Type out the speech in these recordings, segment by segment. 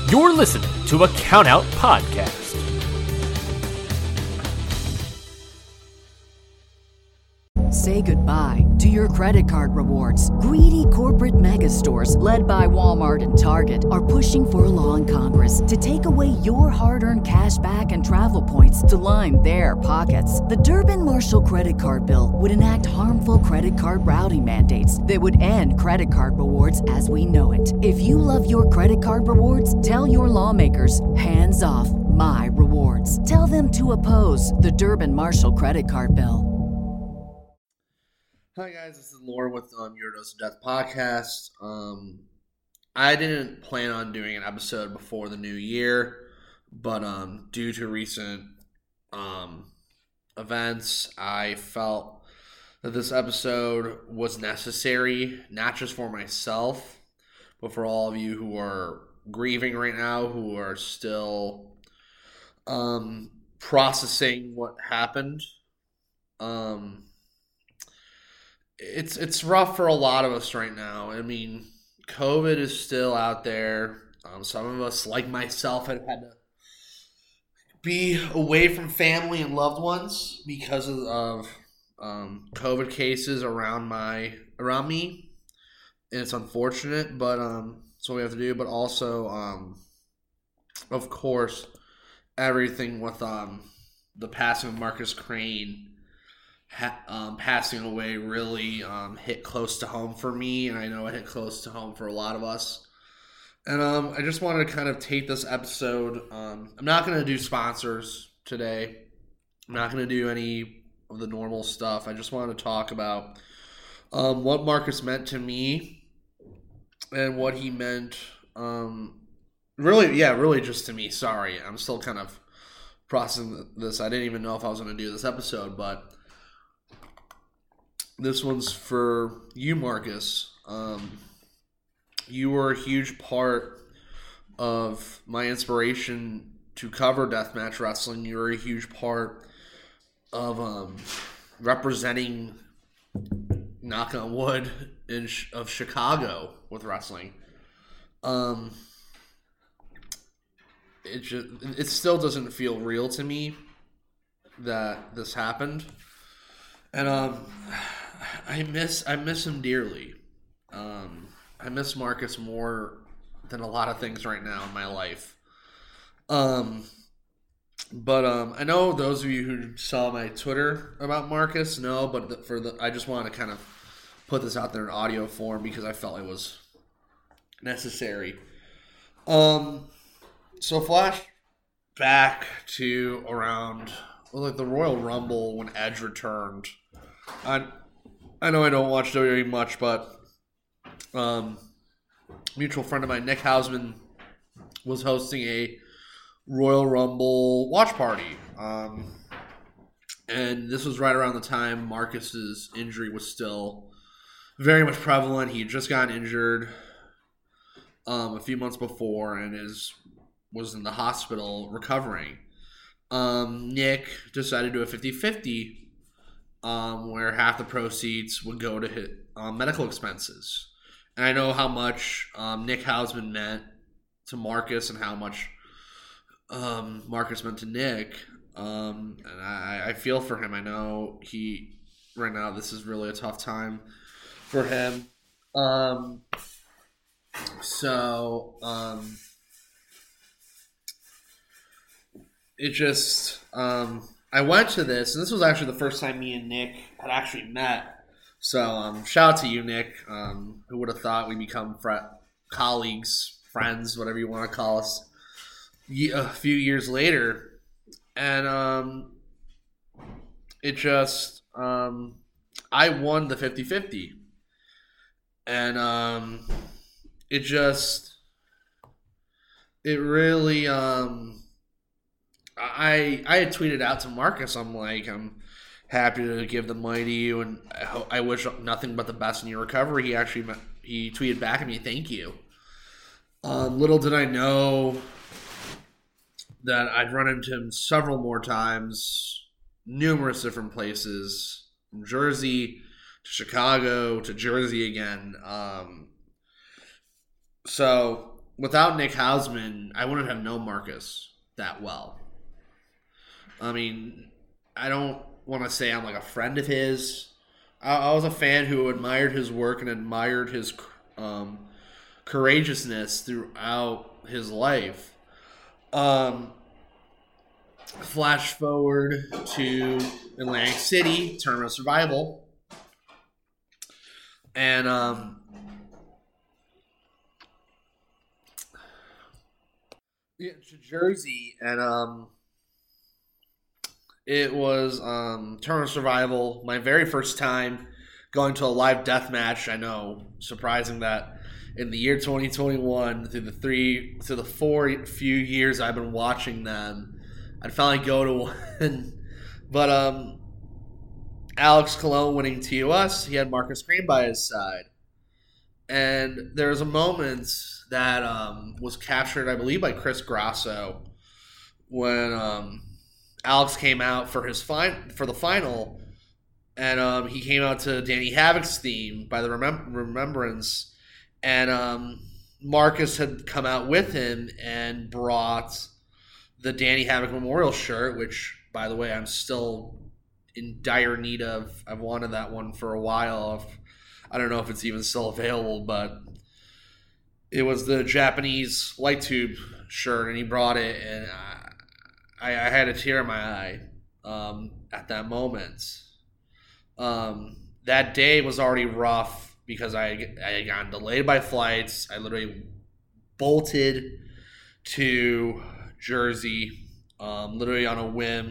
You're listening to a Countout Podcast. Say goodbye to your credit card rewards. Greedy corporate mega stores, led by Walmart and Target, are pushing for a law in Congress to take away your hard-earned cash back and travel points to line their pockets. The Durbin-Marshall credit card bill would enact harmful credit card routing mandates that would end credit card rewards as we know it. If you love your credit card rewards, tell your lawmakers, hands off my rewards. Tell them to oppose the Durbin-Marshall credit card bill. Hi guys, this is Lauren with Your Dose of Death podcast. I didn't plan on doing an episode before the new year, but due to recent events, I felt that this episode was necessary, not just for myself, but for all of you who are grieving right now, who are still processing what happened. It's rough for a lot of us right now. I mean, COVID is still out there. Some of us, like myself, have had to be away from family and loved ones because of COVID cases around me. And it's unfortunate, but it's what we have to do. But also, of course, everything with the passing of Marcus Crane passing away really hit close to home for me, and I know it hit close to home for a lot of us. And I just wanted to kind of take this episode. I'm not going to do sponsors today. I'm not going to do any of the normal stuff. I just wanted to talk about what Marcus meant to me and what he meant. Really just to me. Sorry, I'm still kind of processing this. I didn't even know if I was going to do this episode, but this one's for you, Marcus. You were a huge part of my inspiration to cover deathmatch wrestling. You were a huge part of representing, knock on wood, of Chicago with wrestling. It still doesn't feel real to me that this happened, and I miss him dearly. I miss Marcus more than a lot of things right now in my life. But I know those of you who saw my Twitter about Marcus know, but I just want to kind of put this out there in audio form because I felt it was necessary. So flash back to around the Royal Rumble when Edge returned. I know I don't watch WWE much, but mutual friend of mine, Nick Hausman, was hosting a Royal Rumble watch party. And this was right around the time Marcus's injury was still very much prevalent. He had just gotten injured a few months before and was in the hospital recovering. Nick decided to do a 50-50. Where half the proceeds would go to his medical expenses. And I know how much Nick Hausman meant to Marcus and how much Marcus meant to Nick. And I feel for him. I know right now this is really a tough time for him. It just... I went to this, and this was actually the first time me and Nick had actually met. So, shout out to you, Nick. Who would have thought we'd become colleagues, friends, whatever you want to call us, a few years later. And it just, I won the 50-50. And it really... I had tweeted out to Marcus, I'm happy to give the money to you, and I wish nothing but the best in your recovery. He tweeted back at me, thank you. Little did I know that I'd run into him several more times, numerous different places, from Jersey to Chicago to Jersey again. So without Nick Hausman, I wouldn't have known Marcus that well. I mean, I don't want to say I'm like a friend of his. I was a fan who admired his work and admired his courageousness throughout his life. Flash forward to Atlantic City, Tournament of Survival. And to Jersey, and it was Tournament of Survival, my very first time going to a live death match. I know, surprising that in the year 2021, through the 4 few years I've been watching them, I'd finally go to one. But Alex Colon winning TOS, he had Marcus Green by his side. And there was a moment that was captured, I believe, by Chris Grasso when Alex came out for the final, and he came out to Danny Havoc's theme by the Remembrance, and Marcus had come out with him and brought the Danny Havoc Memorial shirt, which, by the way, I'm still in dire need of. I've wanted that one for a while. I don't know if it's even still available, but it was the Japanese light tube shirt, and he brought it, and I had a tear in my eye at that moment. That day was already rough because I had gotten delayed by flights. I literally bolted to Jersey, literally on a whim.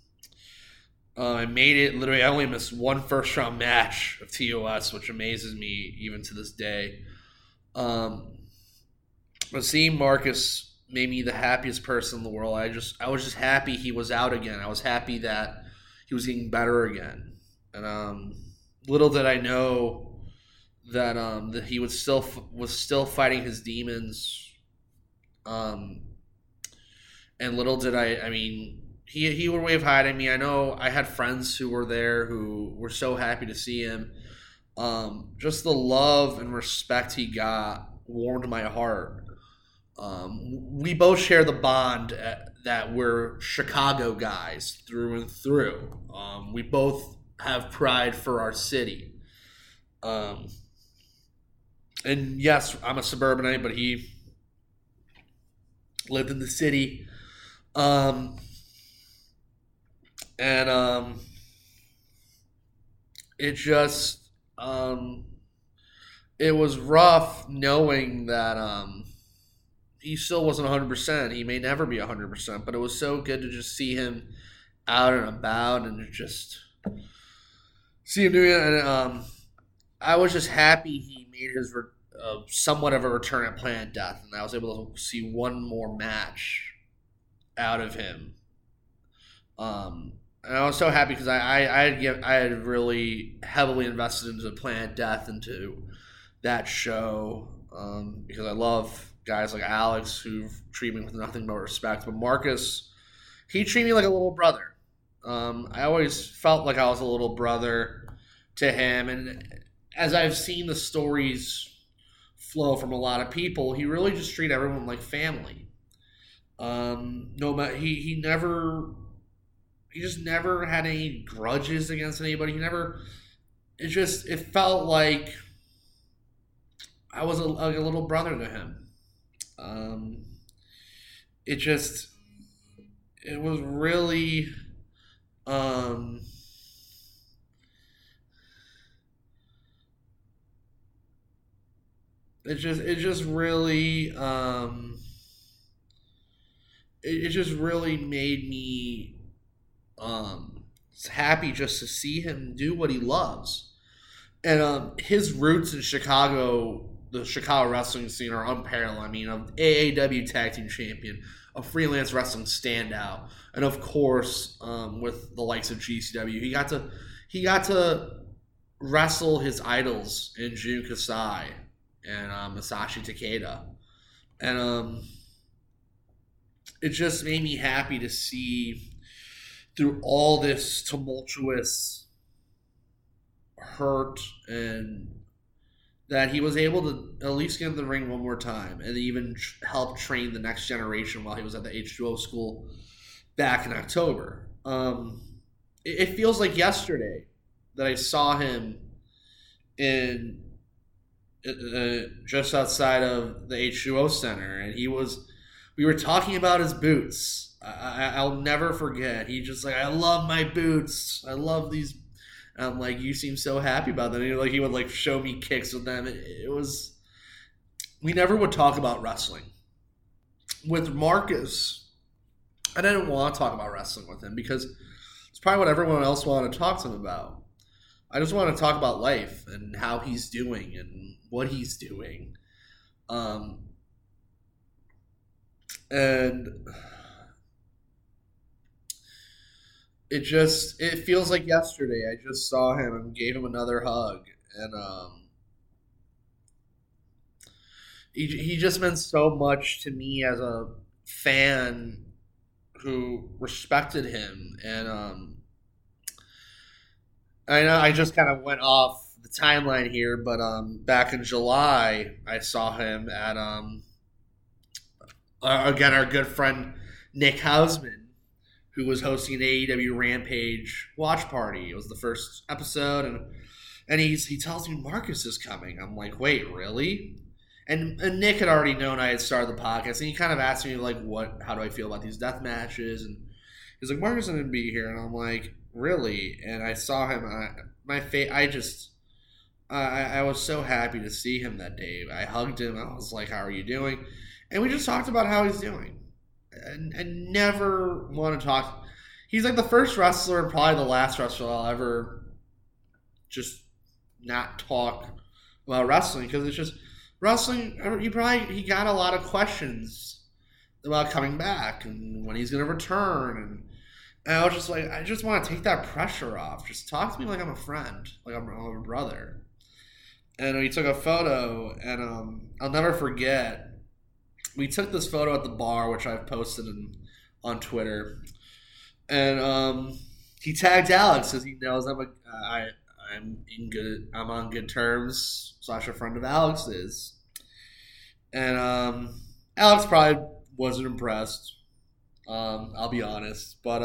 I made it. Literally, I only missed one first-round match of TOS, which amazes me even to this day. But seeing Marcus made me the happiest person in the world. I was just happy he was out again. I was happy that he was getting better again. And little did I know that that he was still fighting his demons. And little did I mean, he would wave hi to me. I know I had friends who were there who were so happy to see him. Just the love and respect he got warmed my heart. We both share the bond that we're Chicago guys through and through. We both have pride for our city. And yes, I'm a suburbanite, but he lived in the city. It just it was rough knowing that he still wasn't 100%. He may never be 100%, but it was so good to just see him out and about and just see him doing it. And I was just happy he made his somewhat of a return at Planet Death, and I was able to see one more match out of him. And I was so happy because I had really heavily invested into Planet Death, into that show, because I love guys like Alex who treat me with nothing but respect. But Marcus, he treated me like a little brother. I always felt like I was a little brother to him, and as I've seen the stories flow from a lot of people, he really just treated everyone like family. No matter he just never had any grudges against anybody. It felt like I was a little brother to him. It was really it just really made me happy just to see him do what he loves. And his roots in Chicago, the Chicago wrestling scene, are unparalleled. I mean, an AAW tag team champion, a freelance wrestling standout, and of course, with the likes of GCW, he got to wrestle his idols in Jun Kasai and Masashi Takeda, and it just made me happy to see, through all this tumultuous hurt and that he was able to at least get in the ring one more time and even help train the next generation while he was at the H2O school back in October. It feels like yesterday that I saw him in just outside of the H2O Center, and we were talking about his boots. I'll never forget. He just like, I love my boots. I love these. And I'm like, you seem so happy about them. And he would like show me kicks with them. It was, we never would talk about wrestling. With Marcus, I didn't want to talk about wrestling with him because it's probably what everyone else wanted to talk to him about. I just want to talk about life and how he's doing and what he's doing. And it feels like yesterday I just saw him and gave him another hug. And he just meant so much to me as a fan who respected him. And I know I just kind of went off the timeline here, but back in July, I saw him at again, our good friend Nick Hausman, who was hosting an AEW Rampage watch party. It was the first episode, and he tells me Marcus is coming. I'm like, wait, really? And Nick had already known I had started the podcast, and he kind of asked me like, how do I feel about these death matches? And he's like, Marcus is going to be here, and I'm like, really? And I saw him. I was so happy to see him that day. I hugged him. I was like, how are you doing? And we just talked about how he's doing. And never want to talk. He's like the first wrestler and probably the last wrestler I'll ever just not talk about wrestling, because it's just wrestling. He got a lot of questions about coming back and when he's going to return, and I was just like, I just want to take that pressure off. Just talk to me like I'm a friend, like I'm a brother. And we took a photo, and I'll never forget. We took this photo at the bar, which I've posted on Twitter, and he tagged Alex as he knows I'm on good terms / a friend of Alex's, and Alex probably wasn't impressed. I'll be honest, but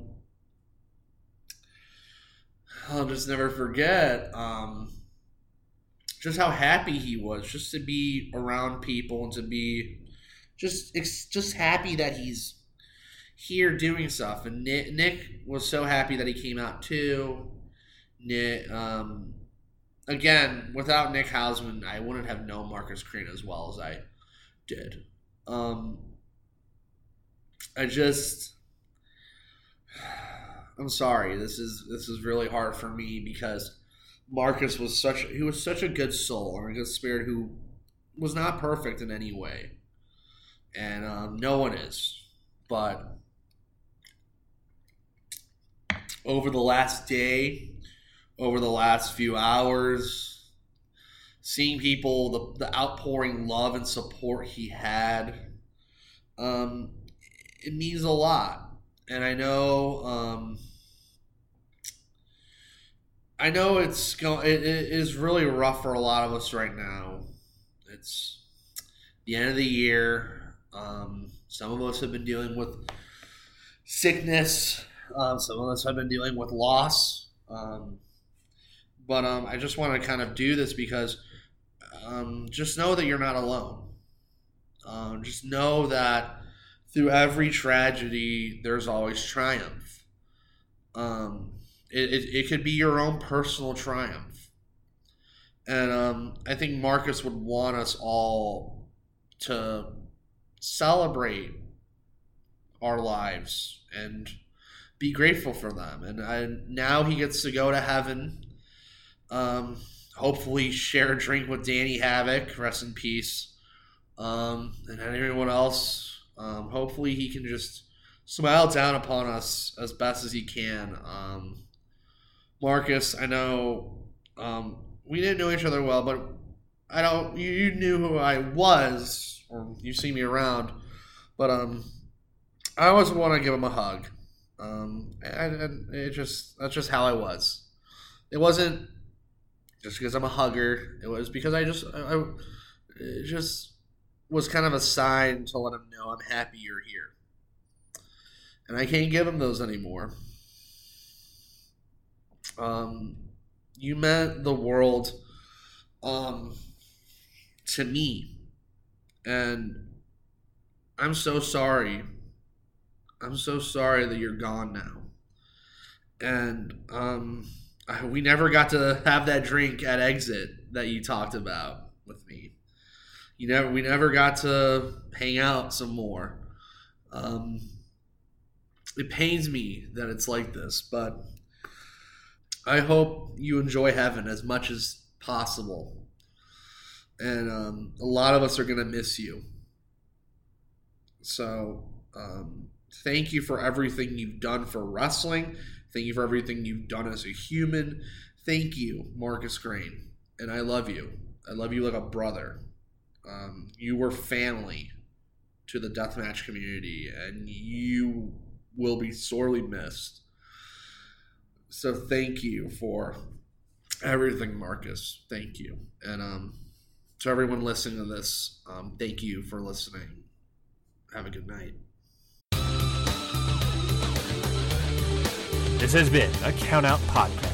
I'll just never forget just how happy he was just to be around people and to be just happy that he's here doing stuff. And Nick was so happy that he came out too. Nick, again, without Nick Hausman, I wouldn't have known Marcus Crane as well as I did. I'm sorry. This is really hard for me because Marcus was such a good soul and a good spirit who was not perfect in any way. And no one is. But over the last day, over the last few hours, seeing people, the outpouring love and support he had, it means a lot. And I know it is really rough for a lot of us right now. It's the end of the year. Some of us have been dealing with sickness. Some of us have been dealing with loss. But I just want to kind of do this because just know that you're not alone. Just know that through every tragedy, there's always triumph. It could be your own personal triumph. And I think Marcus would want us all to celebrate our lives and be grateful for them. And now he gets to go to heaven. Hopefully share a drink with Danny Havoc, rest in peace. And everyone else. Hopefully he can just smile down upon us as best as he can. Marcus, I know we didn't know each other well, but you knew who I was, or you see me around, but I always want to give him a hug. That's just how I was. It wasn't just because I'm a hugger. It was because I it just was kind of a sign to let him know I'm happy you're here. And I can't give him those anymore. You meant the world to me. And I'm so sorry. I'm so sorry that you're gone now. And we never got to have that drink at Exit that you talked about with me. We never got to hang out some more. It pains me that it's like this, but I hope you enjoy heaven as much as possible. And a lot of us are going to miss you. So thank you for everything you've done for wrestling. Thank you for everything you've done as a human. Thank you, Marcus Green. And I love you. I love you like a brother. You were family to the deathmatch community, and you will be sorely missed. So thank you for everything, Marcus. Thank you. And to everyone listening to this, thank you for listening. Have a good night. This has been a Count Out Podcast.